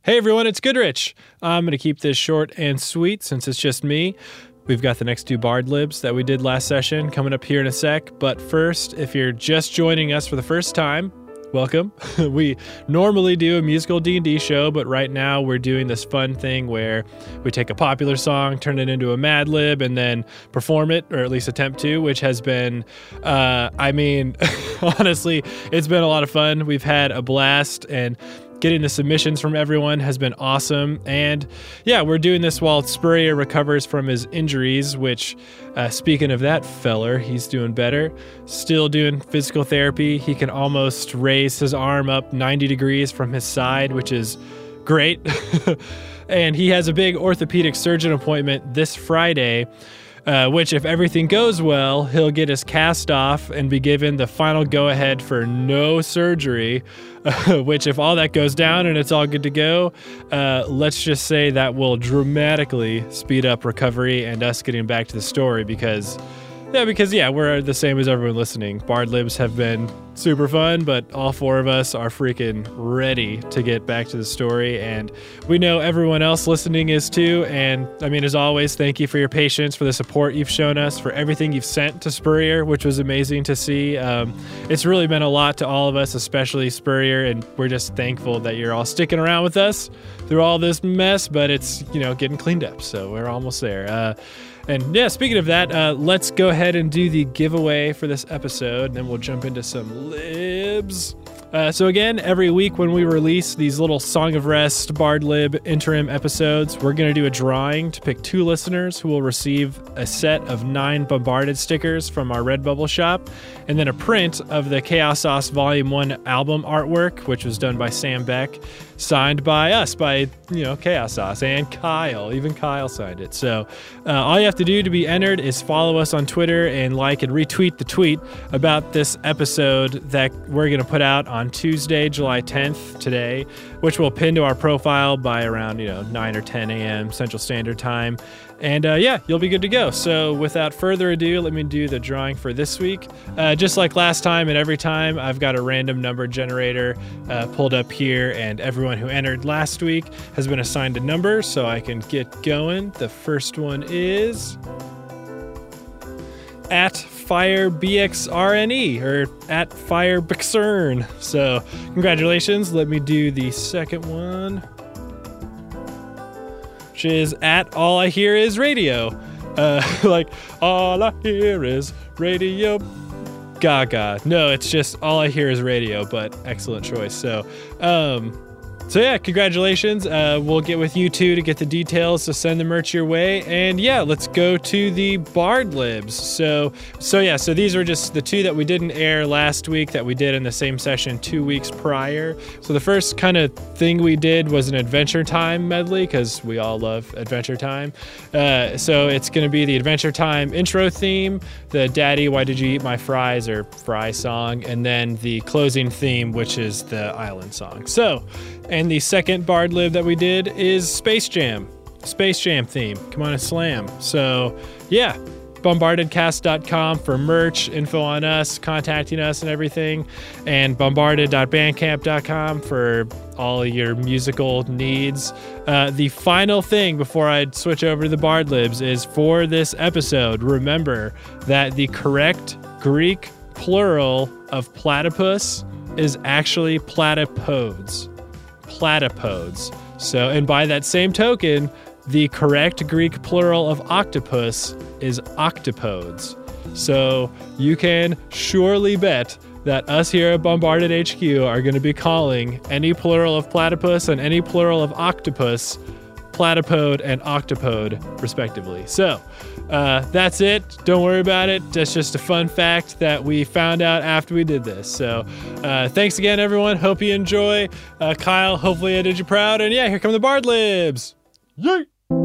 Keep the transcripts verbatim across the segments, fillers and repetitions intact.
Hey everyone, it's Goodrich. I'm going to keep this short and sweet since it's just me. We've got the next two Bard Libs that we did last session coming up here in a sec. But first, if you're just joining us for the first time, welcome. We normally do a musical D and D show, but right now we're doing this fun thing where we take a popular song, turn it into a Mad Lib, and then perform it, or at least attempt to, which has been, uh, I mean, honestly, it's been a lot of fun. We've had a blast, and getting the submissions from everyone has been awesome. And yeah, we're doing this while Spurrier recovers from his injuries, which, uh, speaking of that feller, he's doing better. Still doing physical therapy. He can almost raise his arm up ninety degrees from his side, which is great. And he has a big orthopedic surgeon appointment this Friday, Uh, which, if everything goes well, he'll get his cast off and be given the final go-ahead for no surgery, uh, which, if all that goes down and it's all good to go, uh, let's just say that will dramatically speed up recovery and us getting back to the story because, yeah, because, yeah, we're the same as everyone listening. Bard Libs have been super fun, but all four of us are freaking ready to get back to the story, and we know everyone else listening is too. And I mean, as always, thank you for your patience, for the support you've shown us, for everything you've sent to Spurrier, which was amazing to see. Um, it's really meant a lot to all of us, especially Spurrier, and we're just thankful that you're all sticking around with us through all this mess, but it's, you know, getting cleaned up, so we're almost there. Uh, And yeah, speaking of that, uh, let's go ahead and do the giveaway for this episode, and then we'll jump into some libs. Uh, so again, every week when we release these little Song of Rest Bard Lib interim episodes, we're going to do a drawing to pick two listeners who will receive a set of nine Bombarded stickers from our Redbubble shop, and then a print of the Chaos Sauce Volume one album artwork, which was done by Sam Beck, signed by us, by, you know, Chaos Sauce, and Kyle. Even Kyle signed it. So uh, all you have to do to be entered is follow us on Twitter and like and retweet the tweet about this episode that we're going to put out on Tuesday, July tenth, today, which we'll pin to our profile by around, you know, nine or ten a.m. Central Standard Time. And uh, yeah, you'll be good to go. So without further ado, let me do the drawing for this week. Uh, just like last time and every time, I've got a random number generator uh, pulled up here, and everyone who entered last week has been assigned a number, so I can get going. The first one is at FireBXRNE, or at FireBXRN. So congratulations. Let me do the second one, which is at All I Hear Is Radio. Uh, like, all I hear is radio. Gaga. No, it's just All I Hear Is Radio, but excellent choice. So, um, so yeah, congratulations. Uh, we'll get with you too to get the details to send the merch your way. And yeah, let's go to the Bard Libs. So, so yeah, so these are just the two that we didn't air last week that we did in the same session two weeks prior. So the first kind of thing we did was an Adventure Time medley, because we all love Adventure Time. Uh, so it's going to be the Adventure Time intro theme, the Daddy, Why Did You Eat My Fries, or Fry song, and then the closing theme, which is the Island song. So, and the second Bard Lib that we did is Space Jam. Space Jam theme. Come on and slam. So, yeah. bombarded cast dot com for merch, info on us, contacting us and everything. And bombarded dot bandcamp dot com for all your musical needs. Uh, the final thing before I switch over to the Bard Libs is, for this episode, remember that the correct Greek plural of platypus is actually platypodes. Platypodes. So, and by that same token, the correct Greek plural of octopus is octopodes. So you can surely bet that us here at Bombarded H Q are going to be calling any plural of platypus and any plural of octopus platypode and octopode, respectively. So uh, that's it. Don't worry about it. That's just a fun fact that we found out after we did this. So uh, thanks again, everyone. Hope you enjoy. Uh, Kyle, hopefully I did you proud. And yeah, here come the Bard Libs. Yay!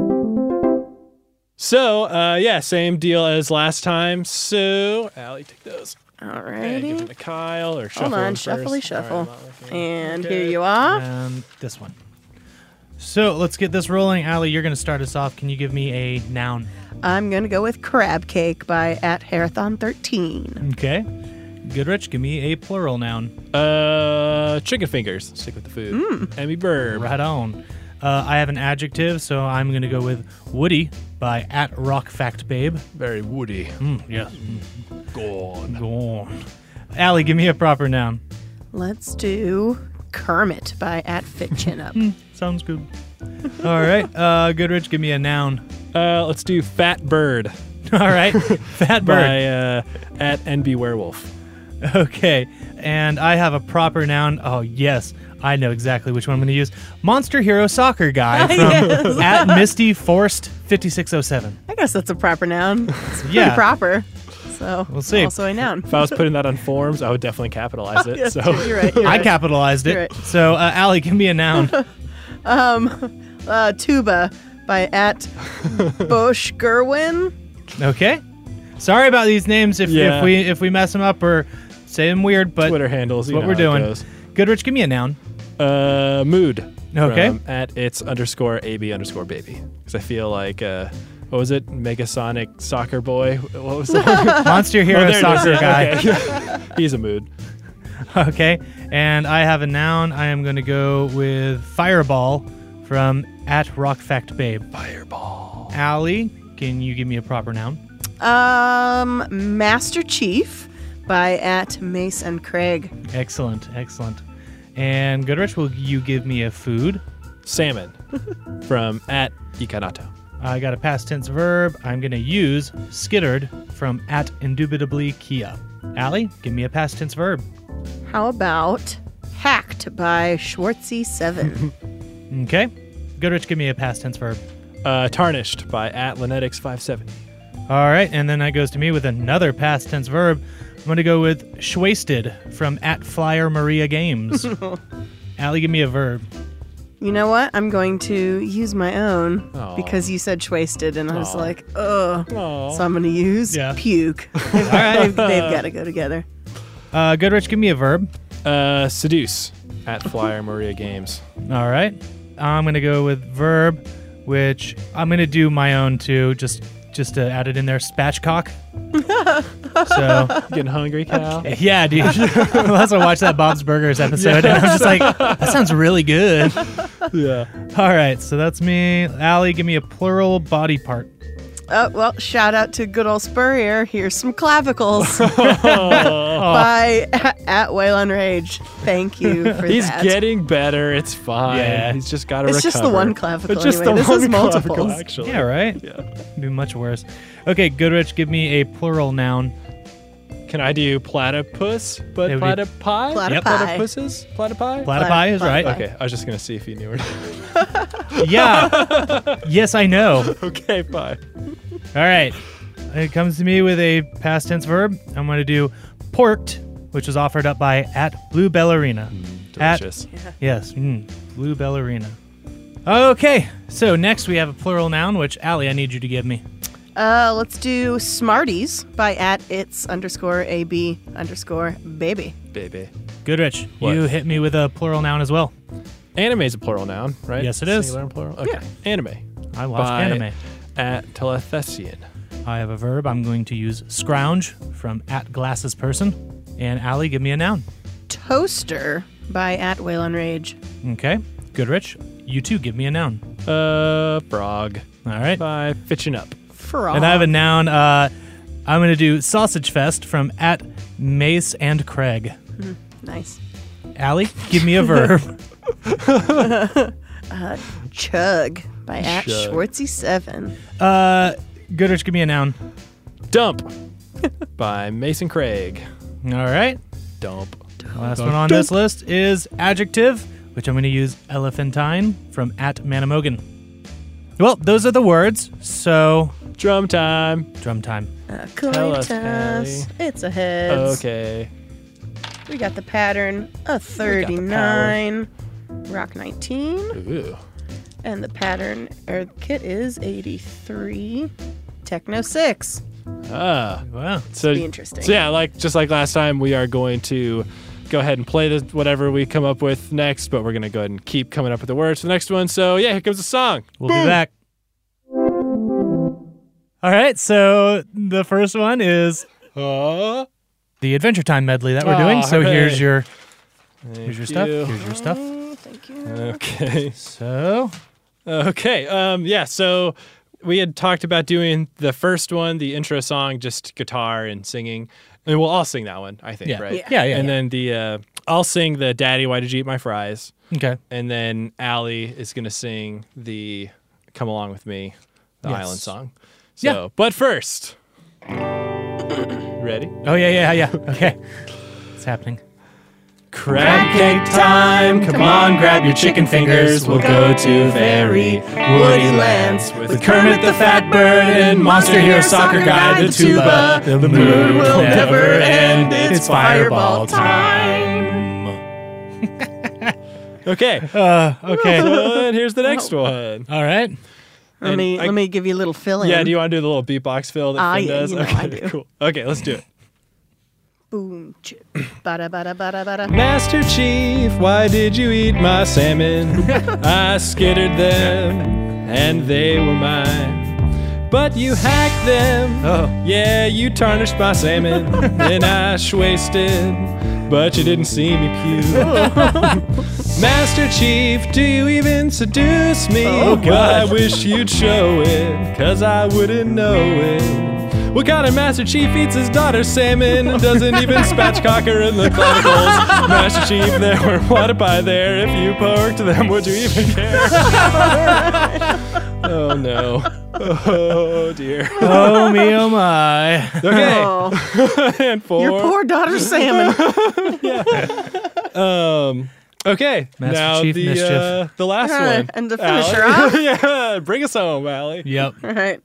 So, uh, yeah, same deal as last time. So, Allie, take those. Alrighty. And give them to Kyle, or shuffle Hold on, them shuffly first. shuffle. Right, and okay. here you are. And this one. So let's get this rolling. Allie, you're going to start us off. Can you give me a noun? I'm going to go with Crab Cake by at Harathon thirteen. Okay. Goodrich, give me a plural noun. Uh, chicken fingers. Stick with the food. Emmy Burb. Right on. Uh, I have an adjective, so I'm going to go with Woody by at RockFactBabe. Very woody. Mm, yeah. Gone. Go on. Allie, give me a proper noun. Let's do Kermit by at FitChinUp. Sounds good. All right. Uh, Goodrich, give me a noun. Uh, let's do Fat Bird All right. Fat bird. by uh, at N B Werewolf. Okay. And I have a proper noun. Oh, yes. I know exactly which one I'm going to use. Monster Hero Soccer Guy from Yes. at Misty Forced fifty-six oh seven. I guess that's a proper noun. It's pretty Yeah. proper. So We'll see. also a noun. If I was putting that on forms, I would definitely capitalize it. Yes, so true. You're right. You're I right. capitalized it. You're right. So, uh, Allie, give me a noun. uh, Tuba by at Bosch Gerwin. Okay. Sorry about these names if, Yeah. if we if we mess them up or say them weird, but Twitter handles. You what know we're how it doing. goes. Goodrich, give me a noun. Uh, mood. Okay. From at its underscore ab underscore baby. Because I feel like uh, what was it? Megasonic Soccer Boy. What was that? Monster Hero Oh, there it is. Soccer Yeah, Guy. okay. He's a mood. Okay. And I have a noun. I am going to go with Fireball from at RockFactBabe. Fireball. Allie, can you give me a proper noun? Um, Master Chief by at Mace and Craig. Excellent. Excellent. And Goodrich, will you give me a food? Salmon. From at Ikanato. I got a past tense verb. I'm going to use skittered from at indubitably Kia. Allie, give me a past tense verb. How about Hacked by Schwartzy seven? Okay. Goodrich, give me a past tense verb. Uh, Tarnished by at Linetics five seventy. All right, and then that goes to me with another past tense verb. I'm going to go with schwasted from at Flyer Maria Games. Allie, give me a verb. You know what? I'm going to use my own Aw. because you said Schwasted, and I was Aw. like, ugh. Aw. So I'm going to use Yeah. puke. They've, they've, they've got to go together. Uh, Goodrich, give me a verb. Uh, seduce at Flyer Maria Games. All right. I'm going to go with verb, which I'm going to do my own too, just just to add it in there. Spatchcock. So, Getting hungry, Cal? yeah, dude. Unless I watched that Bob's Burgers episode, and I'm just like, that sounds really good. Yeah. All right, so that's me. Allie, give me a plural body part. Uh, well, shout out to good old Spurrier. Here's some clavicles by at, at Waylon Rage. Thank you for He's that. getting better. It's fine. Yeah. He's just got to It's recover. just the one clavicle It's just anyway. the This one is clavicle, multiples. actually. Yeah, right? Yeah. Be much worse. Okay, Goodrich, give me a plural noun. Can I do platypus? But It would be- platypi? Platypi. Yep. Platypuses? Platypi? Platypi is right. Platypi. Okay, I was just going to see if you knew it. Yeah. Yes, I know. Okay, fine. All right. It comes to me with a past tense verb. I'm going to do porked, which was offered up by at Blue Ballerina. At- Delicious. Yes, mm, Blue Ballerina. Okay, so next we have a plural noun, which, Allie, I need you to give me. Uh, let's do Smarties by at its underscore ab underscore baby. Baby. Goodrich, What? you hit me with a plural noun as well. Anime is a plural noun, right? Yes, it is. Singular and plural? Okay. Anime. I watched By anime. At Telethesian. I have a verb. I'm going to use scrounge from at glasses person. And Allie, give me a noun. Toaster by at Waylon Rage. Okay. Goodrich, you too give me a noun. Uh, frog. All right. By Fitching Up. Frog. And I have a noun. Uh, I'm going to do sausage fest from at Mace and Craig. Nice. Allie, give me a verb. Chug by at Chug. Schwartzy seven. uh, Goodrich, give me a noun. Dump. By Mason Craig. All right. Dump. Last one on this list is adjective, which I'm going to use elephantine from at Manamogan. Well, those are the words. So, Drum time. drum time. Uh, coin Tell us, toss. Allie. It's a heads. Okay. We got the pattern a thirty-nine. Rock nineteen. Ooh. And the pattern or kit is eighty-three. Techno six. Ah. Wow. So, Be interesting. so yeah, like just like last time, we are going to go ahead and play this whatever we come up with next, but we're gonna go ahead and keep coming up with the words for the next one. So yeah, here comes the song. We'll be back. All right. So, the first one is Uh, the Adventure Time medley that we're Aw, doing. So hooray. here's your Thank here's your stuff. you. Here's your stuff. Oh, thank you. Okay. So Okay. Um. Yeah. So we had talked about doing the first one, the intro song, just guitar and singing, and we'll all sing that one, I think, yeah, right? yeah, yeah. yeah. And then the uh, I'll sing the "Daddy, Why Did You Eat My Fries?" okay. And then Allie is gonna sing the "Come Along with Me," the Yes. Island song. So, Yeah. but first, ready? Oh yeah, yeah, yeah. Okay. It's happening. Crab cake time! Come on, grab your chicken fingers. We'll go to very woody lands with Kermit the Fat Bird and Monster Hero Soccer Guy, the tuba. The moon will never end. It's fireball time. Okay. Uh, okay. So, and here's the next one. All right. Let And me I- let me give you a little fill in. Yeah, do you want to do the little beatbox fill that Ah, Finn yeah, does? you know okay, I do. cool. Okay, let's do it. Boom, chip, bada bada bada bada. Master Chief, why did you eat my salmon? I skittered them, and they were mine. But you hacked them. Oh. Yeah, you tarnished my salmon, and I wasted. But you didn't see me pew. Master Chief, do you even seduce me? Oh, Well, I God. wish you'd show it, cause I wouldn't know it. What kind of Master Chief eats his daughter's salmon and doesn't even spatchcock her in the clavicles? Master Chief, there were water pie there. If you poked them, would you even care? Oh no. Oh dear. Oh me, oh my. Okay. Oh, And four. your poor daughter's salmon. Um. Okay. Master now Chief the mischief. uh, the last All right, one. and to finish Allie. her off? Yeah. Bring us home, Allie. Yep. All right.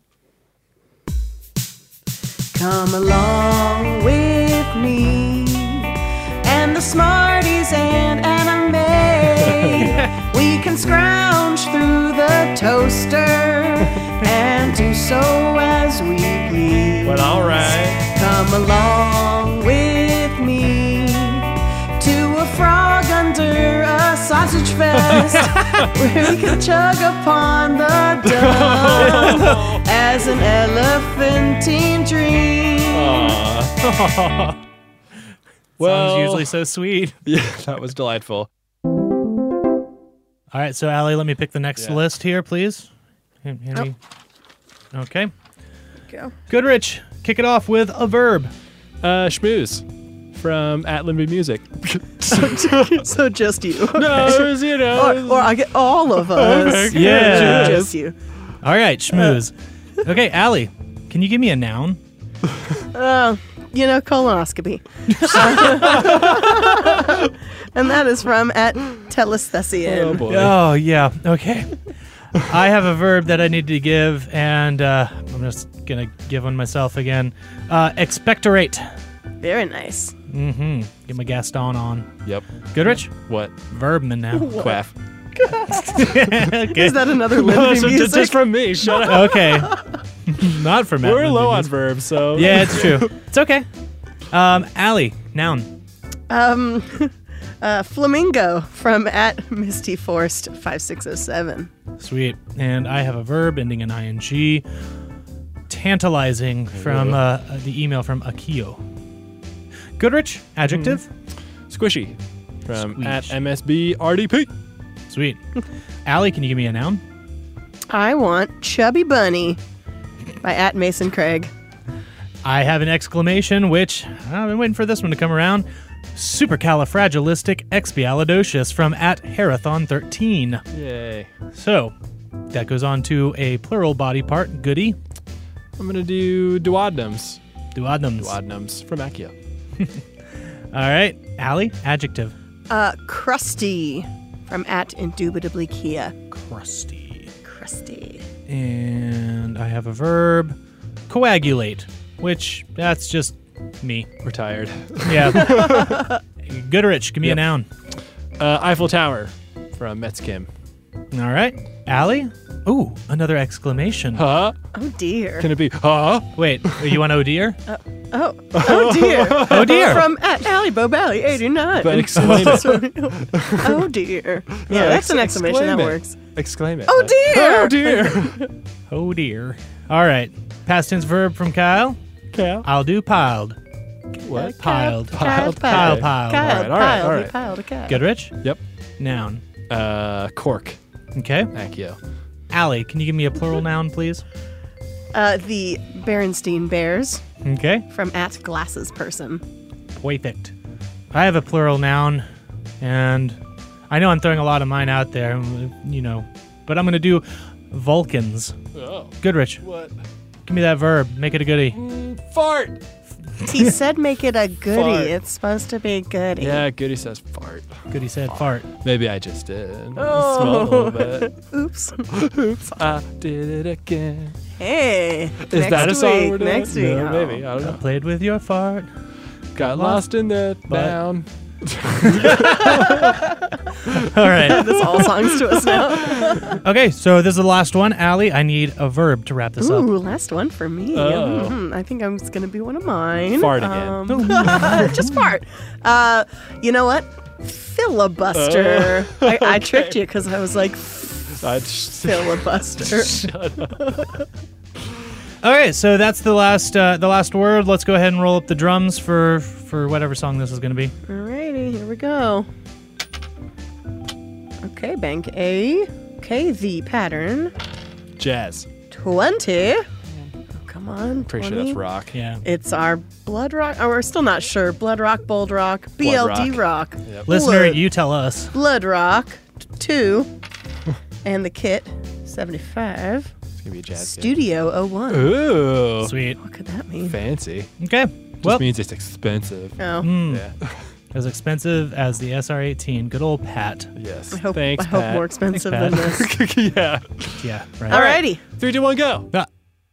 Come along with me and the Smarties and anime. We can scrounge through the toaster and do so as we please. Well, all right. Come along with me to a frog under a sausage fest where we can chug upon the dung as an elephantine dream. Aw. Well, Sounds usually so sweet. yeah, that was delightful. All right, so Allie, let me pick the next Yeah. list here, please. Here- here we- Okay. Go. Goodrich, kick it off with a verb. Uh, Schmooze from At Limby Music. So just you. No, it was, you know. Or, or I get all of us. Yeah. Just you. All right, schmooze. Okay, Allie, can you give me a noun? Uh, you know, colonoscopy. And that is from at Telesthesian. Oh boy. Oh, yeah. Okay. I have a verb that I need to give, and uh, I'm just going to give one myself again. Uh, expectorate. Very nice. Mm-hmm. Get my Gaston on. Yep. Goodrich? What? Verbman now. Quaff. Okay. Is that another No, Lindy so just, music? just from me. Shut up. Okay. Not for Matt. We're Lindy low on music. verbs, so. Yeah, it's true. It's okay. Um, Allie, noun. Um, uh, Flamingo from at Misty Forest five six oh seven. Sweet. And I have a verb ending in ing. Tantalizing from uh, the email from Akio. Goodrich, adjective. Squishy from Squeeze. at M S B R D P. Sweet. Allie, can you give me a noun? I want Chubby Bunny by at Mason Craig. I have an exclamation, which I've been waiting for this one to come around. Supercalifragilisticexpialidocious from at Herathon thirteen. Yay. So that goes on to a plural body part. Goody. I'm going to do duodenums. Duodenums. Duodenums from Accio. All right. Allie, adjective. Uh, Crusty from at Indubitably Kia. Crusty. Crusty. And I have a verb. Coagulate, which that's just me. Retired. Yeah. Goodrich, give me Yep. a noun. Uh, Eiffel Tower from Metzkim. All right. Allie? Ooh, another exclamation. Huh? Oh dear. Can it be, huh? Wait, you want oh dear? Oh, oh dear. Oh dear. From at Allie Bobally eighty-nine. But exclaim it. Oh dear. Yeah, No, that's an ex- exclamation that exclaim it. works. Exclaim it. Oh dear. Oh dear. Oh dear. All right. Past tense verb from Kyle. Cal. I'll do piled. What? Piled. Piled. Pile, Okay. pile. Piled, All right, all right, piled, all he right. piled a cat. Goodrich? Yep. Noun. Uh, cork. Okay. Thank you. Allie, can you give me a plural noun, please? Uh, the Berenstein Bears Okay. from at Glasses Person. Perfect. I have a plural noun, and I know I'm throwing a lot of mine out there, you know, but I'm going to do Vulcans. Oh. Goodrich, What? give me that verb. Make it a goodie. Fart. He said make it a goodie. Fart. It's supposed to be goodie. Yeah, Goody says fart. Goodie said fart. Maybe I just did. Oh. Smell a little bit. Oops. Oops, I did it again. Hey. Is next that a song week, we're doing? Next week. No, Oh. maybe. I don't I know. played with your fart. Got lost in the But- down. All right. That's all songs to us now. Okay, so this is the last one. Allie, I need a verb to wrap this up. Ooh, last one for me. Oh. Mhm. I think I'm going to be one of mine. Fart again. Um, just fart. Uh, you know what? Filibuster. Oh, I, I okay. tricked you because I was like, I just, filibuster. shut up. Okay, so that's the last uh, the last word. Let's go ahead and roll up the drums for for whatever song this is going to be. Alrighty, here we go. Okay, bank A. Okay, the pattern. Jazz. twenty. Oh, come on. Pretty twenty. sure that's rock. Yeah. It's our Blood Rock. Oh, we're still not sure. Blood Rock, Bold Rock, B L D rock. Yep. Listener, Blood. you tell us. Blood Rock, t- two. And the kit, seventy-five. It's gonna be a jazz. kid. Studio oh one. Ooh. Sweet. What could that mean? Fancy. Okay. Just Well, means it's expensive. Oh, hmm, Yeah. as expensive as the S R eighteen. Good old Pat. Yes. I hope, Thanks, I hope Pat. more expensive Pat. than this. yeah. Yeah. Right. Alrighty. Three, two, one, go. Ah.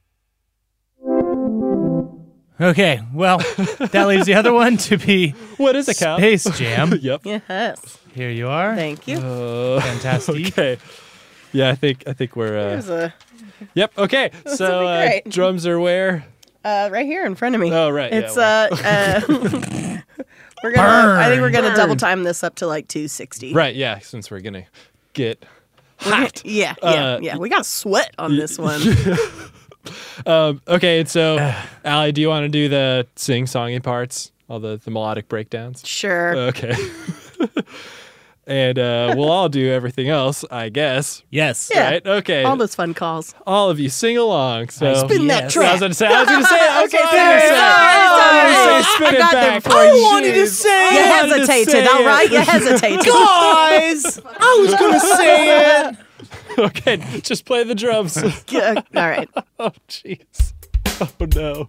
Okay. Well, that leaves the other one to be What is a cow? Space Jam. Yep. Yes. Here you are. Thank you. Uh, Fantastic. Okay. Yeah, I think I think we're. Uh, There's a yep. Okay. So be uh, great. drums are where? uh, right here in front of me. Oh, right. yeah, It's well. uh, uh we're gonna. I think we're gonna Burn. double time this up to like two sixty. Right. Yeah. Since we're gonna get hot. Yeah, yeah, Uh, yeah. We got sweat on this one. Um, okay. And so, Allie, do you want to do the sing-songy parts? All the, the melodic breakdowns? Sure. Okay. And uh, we'll all do everything else, I guess. Yes. Yeah. Right? Okay. All those fun calls. All of you sing along. So Spin that Yes. track. I was going to say. I was going to say. I was Okay, gonna say. sorry, sorry, I was gonna sorry. say, spin I it got there back. before you. wanted to Jeez. say You I wanted to hesitated, say all it. right? You hesitated. Guys, I was gonna say it. Okay, just play the drums. Yeah, all right. Oh, jeez. Oh, no.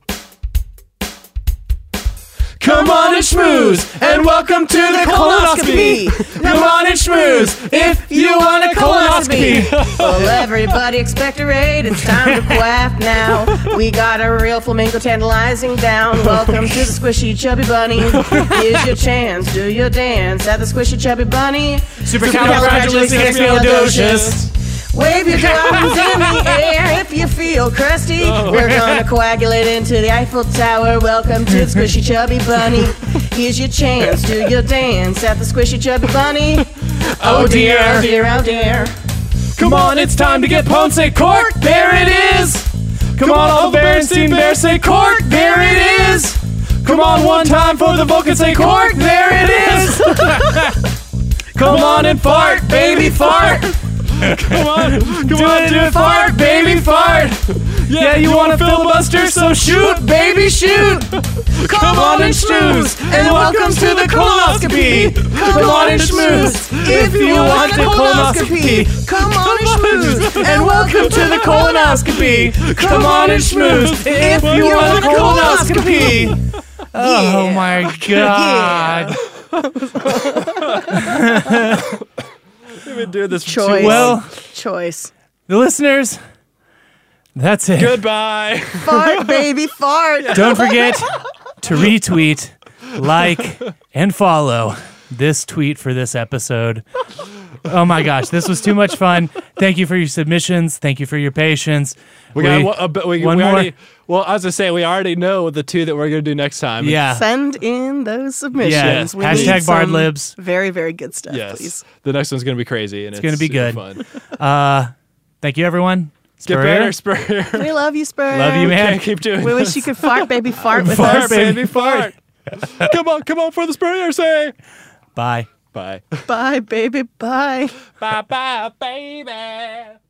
Come on and schmooze, and welcome to the colonoscopy. Come on and schmooze, if you want a colonoscopy. Well, everybody expectorate. It's time to quaff now. We got a real flamingo tantalizing down. Welcome to the squishy chubby bunny. Here's your chance. Do your dance at the squishy chubby bunny. Supercalifragilisticexpialidocious. Wave your drums in the air if you feel crusty. We're gonna coagulate into the Eiffel Tower. Welcome to the Squishy Chubby Bunny. Here's your chance, do your dance at the Squishy Chubby Bunny. Oh dear. oh dear, oh dear. Come on, it's time to get pwned. Say cork, there it is. Come on, all the Berenstein Bears, say cork, there it is. Come on, one time for the Vulcan, say cork, there it is. Come on and fart, baby, fart. Come on, come on, do it, fart, baby, fart. Yeah, you want to filibuster, so shoot, baby, shoot. Come on and schmooze, and welcome to the colonoscopy. Come on and schmooze, if you want a colonoscopy. Come on and schmooze, And welcome to the colonoscopy. Come on and schmooze, if you want a colonoscopy. Oh Yeah. my god. We've been doing this for too Choice. long. Well, Choice. the listeners, that's it. Goodbye. Fart, baby, fart. Don't forget to retweet, like, and follow this tweet for this episode. Oh my gosh, this was too much fun. Thank you for your submissions. Thank you for your patience. We got one, uh, but we, one we more. already. Well, I was gonna say we already know the two that we're gonna do next time. Yeah. Send in those submissions. Yes. We Hashtag need some Bardlibs. Very, very good stuff, Yes. please. The next one's gonna be crazy, and it's, gonna be super good. Fun. Uh, thank you, everyone. Get Spurrier. better, Spurrier. We love you, Spur. Love you, man. Can't keep doing We this. wish you could fart, baby, fart with Fart, us. baby. baby, fart. Come on, come on for the Spurrier say. Bye. Bye. Bye, baby. Bye. Bye, bye, baby.